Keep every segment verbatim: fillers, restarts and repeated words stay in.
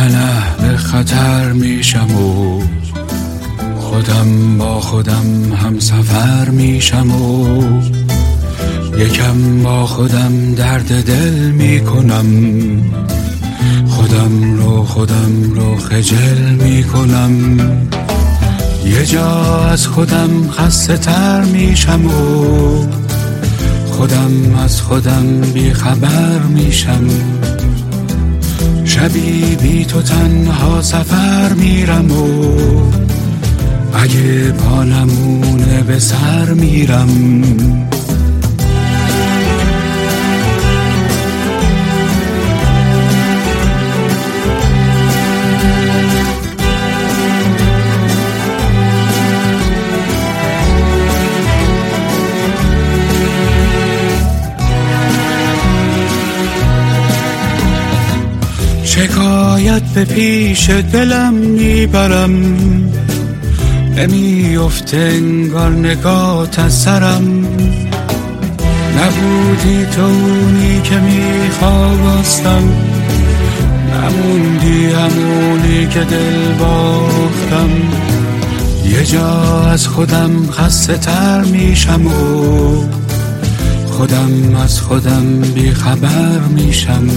من اهل خطر میشم و خودم با خودم هم سفر میشم و یکم با خودم درد دل میکنم، خودم رو خودم رو خجل میکنم. یه جا از خودم خسته تر میشم و خودم از خودم بی خبر میشم. شبی بی تو تنها سفر میرم و اگه پا نمونه به سر میرم. شکایت به پیش دلم میبرم، نمیفته انگار نگات از سرم. نبودی تو اونی که میخواستم، نموندی همونی که دل باختم. یه جا از خودم خسته تر میشم و خودم از خودم بی خبر میشم.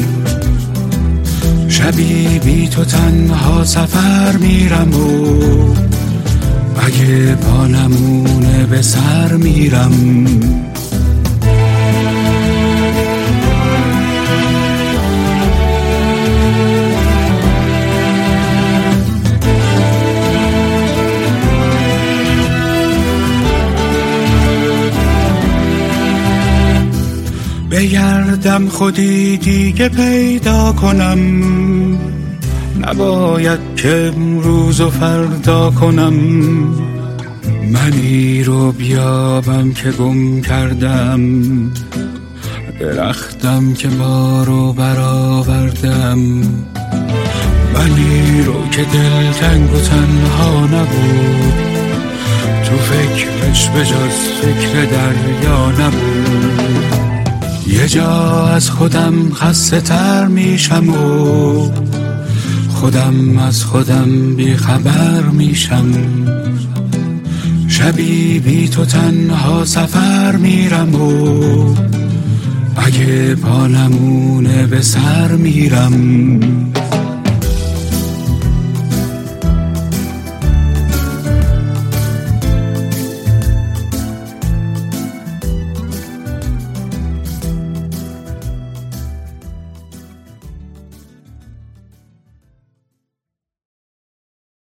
شبی بی تو تنها سفر میرم و اگه پا نمونه به سر میرم. بگردم خودی دیگه پیدا کنم، نباید که امروز و فردا کنم. منی رو بیابم که گم کردم، درختم که ما رو برآوردم. منی رو که دل تنگ و تنها نبود، تو فکرش به جز فکر دریا نبود. یه جا از خودم خسته تر میشم و خودم از خودم بی خبر میشم. شبی بی تو تنها سفر میرم و اگه پا نمونه به سر میرم.